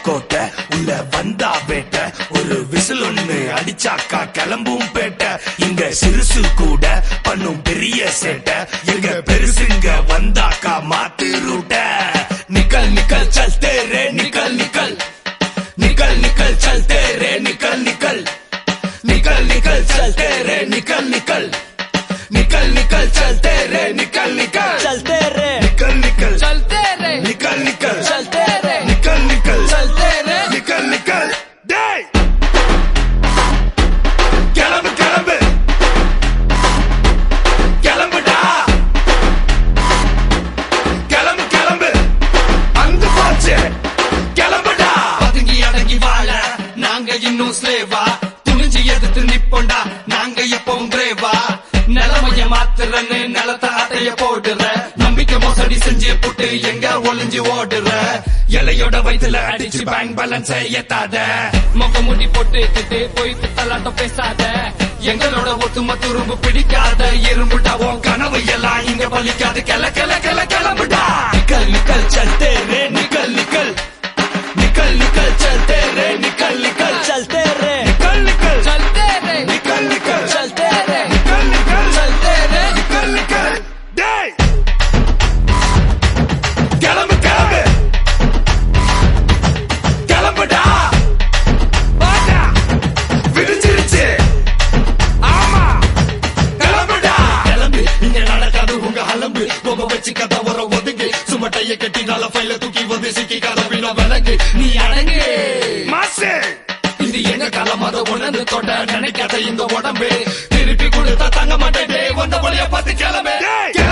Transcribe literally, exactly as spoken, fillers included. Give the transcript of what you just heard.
கோட்டை உள்ள வந்தா பேட்ட ஒரு விசில் ஒண்ணு அடிச்சாக்கா கிளம்பும் பேட்ட இங்க சிறுசு கூட பண்ணும் பெரிய சேட்டை எங்க பெருசுங்க வந்தாக்கா மாத்து ரூட்ட நிக்கல் நிக்கல் சல்தே ரே நிக்கல் நிக்கல் நிக்கல் நிக்கல் சல்தே ரே நிக்கல் நிக்கல் निकल निकल चलते रे निकल निकल निकल निकल चलते रे निकल निकल चलते रे निकल निकल चलते रे निकल निकल चलते रे निकल निकल चलते रे निकल निकल डे கிளம்பு கிளம்பு கிளம்புடா கிளம்பு கிளம்பு அங்கு போச்சு கிளம்புடா பதுங்கி அடங்கி வாழ நாங்க இன்னும் ஸ்லேவா எதிர்த்து நிப்போண்டா நாங்க எப்பவும் கிரேவா நிலைமைய மாத்துறன்னு நிலத்த அட்டைய போடுற நம்பிக்கை மோசடி செஞ்சு புட்டு எங்க ஒளிஞ்சு ஓடுற இலையோட வயிற்றுல அடிச்சு பேங்க் பேலன்ஸ் ஏத்தாத மொக்க முடி போட்டுக்கிட்டு போயிட்டு தள்ளாட்டம் பேசாத எங்களோட ஒத்தும துரும்பு பிடிக்காத இரும்புடா உன் கனவு எல்லாம் இங்க பலிக்காது கிள கிள கிள கிளம்புடா நிக்கல் நிக்கல் சல்தே ரே நிக்கல் நிக்கல் निकल निकल चलते रे निकल निकल चलते रे निकल निकल चलते रे निकल निकल चलते रे निकल निकल चलते रे निकल निकल डे கிளம்பு கிளம்பு கிளம்புடா வாடா விடிஞ்சிருச்சு ஆமா கிளம்புடா கிளம்பு இங்க நடக்காது உங்க அலம்பு கோப வச்சு கதை வர ஒதுங்கு சுமட்டைய கட்டி நல்ல ஃபைல தூக்கி வந்து சிக்கி கதை வீண விலங்கு நீ அடங்கு மாசு இது எங்க காலம் அதை உணர்ந்து தொட நினைக்காத இந்த உடம்பு திருப்பி கொடுத்தா தங்க மாட்டேன் வந்த வழிய பார்த்து கிளம்பு